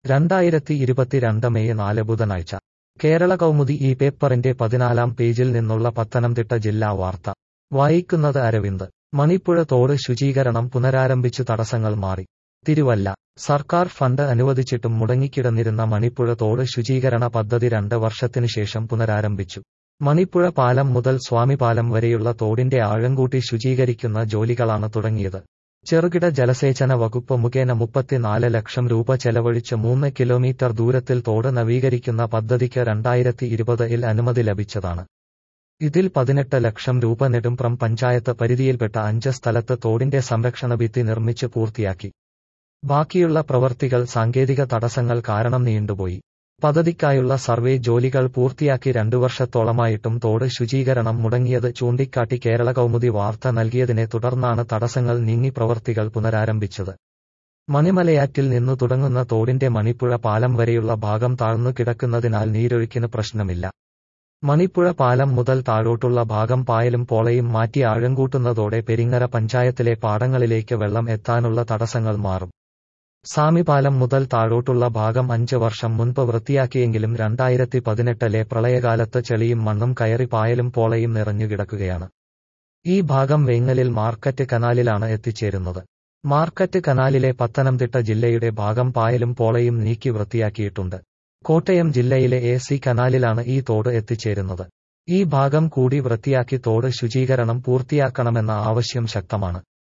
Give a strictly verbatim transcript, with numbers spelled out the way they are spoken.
രണ്ടായിരത്തി ഇരുപത്തിരണ്ട് മെയ് നാല് ബുധനാഴ്ച കേരള കൗമുദി ഈ പേപ്പറിന്റെ പതിനാലാം പേജിൽ നിന്നുള്ള പത്തനംതിട്ട ജില്ലാ വാർത്ത വായിക്കുന്നത് അരവിന്ദ്. മണിപ്പുഴ തോട് ശുചീകരണം പുനരാരംഭിച്ചു, തടസ്സങ്ങൾ മാറി. തിരുവല്ല. സർക്കാർ ഫണ്ട് അനുവദിച്ചിട്ടും മുടങ്ങിക്കിടന്നിരുന്ന മണിപ്പുഴ തോട് ശുചീകരണ പദ്ധതി രണ്ട് വർഷത്തിനുശേഷം പുനരാരംഭിച്ചു. മണിപ്പുഴ പാലം മുതൽ സ്വാമിപാലം വരെയുള്ള തോടിന്റെ ആഴം കൂട്ടി ശുചീകരിക്കുന്ന ജോലികളാണ് തുടങ്ങിയത്. ചെറുകിട ജലസേചന വകുപ്പ് മുഖേന മുപ്പത്തിനാല് ലക്ഷം രൂപ ചെലവഴിച്ച് മൂന്ന് കിലോമീറ്റർ ദൂരത്തിൽ തോട് നവീകരിക്കുന്ന പദ്ധതിക്ക് രണ്ടായിരത്തി ഇരുപതിൽ അനുമതി ലഭിച്ചതാണ്. ഇതിൽ പതിനെട്ട് ലക്ഷം രൂപ നെടുംപ്രം പഞ്ചായത്ത് പരിധിയിൽപ്പെട്ട അഞ്ച് സ്ഥലത്ത് തോടിന്റെ സംരക്ഷണ ഭിത്തി നിർമ്മിച്ച് പൂർത്തിയാക്കി. ബാക്കിയുള്ള പ്രവൃത്തികൾ സാങ്കേതിക തടസ്സങ്ങൾ കാരണം നീണ്ടുപോയി. പദ്ധതിക്കായുള്ള സർവേ ജോലികൾ പൂർത്തിയാക്കി രണ്ടു വർഷത്തോളമായിട്ടും തോട് ശുചീകരണം മുടങ്ങിയത് ചൂണ്ടിക്കാട്ടി കേരള കൗമുദി വാർത്ത നൽകിയതിനെ തുടർന്നാണ് തടസ്സങ്ങൾ നീങ്ങി പ്രവൃത്തികൾ പുനരാരംഭിച്ചത്. മണിമലയാറ്റിൽ നിന്നു തുടങ്ങുന്ന തോടിന്റെ മണിപ്പുഴ പാലം വരെയുള്ള ഭാഗം താഴ്ന്നു കിടക്കുന്നതിനാൽ നീരൊഴുക്കിന് പ്രശ്നമില്ല. മണിപ്പുഴ പാലം മുതൽ താഴോട്ടുള്ള ഭാഗം പായലും പോളയും മാറ്റി ആഴം കൂട്ടുന്നതോടെ പെരിങ്ങര പഞ്ചായത്തിലെ പാടങ്ങളിലേക്ക് വെള്ളം എത്താനുള്ള തടസ്സങ്ങൾ മാറും. സാമിപാലം മുതൽ താഴോട്ടുള്ള ഭാഗം അഞ്ച് വർഷം മുൻപ് വൃത്തിയാക്കിയെങ്കിലും രണ്ടായിരത്തി പതിനെട്ടിലെ പ്രളയകാലത്ത് ചെളിയും മണ്ണും കയറി പായലും പോളയും നിറഞ്ഞുകിടക്കുകയാണ്. ഈ ഭാഗം വേങ്ങലിൽ മാർക്കറ്റ് കനാലിലാണ് എത്തിച്ചേരുന്നത്. മാർക്കറ്റ് കനാലിലെ പത്തനംതിട്ട ജില്ലയുടെ ഭാഗം പായലും പോളയും നീക്കി വൃത്തിയാക്കിയിട്ടുണ്ട്. കോട്ടയം ജില്ലയിലെ എ സി കനാലിലാണ് ഈ തോട് എത്തിച്ചേരുന്നത്. ഈ ഭാഗം കൂടി വൃത്തിയാക്കി തോട് ശുചീകരണം പൂർത്തിയാക്കണമെന്ന ആവശ്യം ശക്തമാണ്.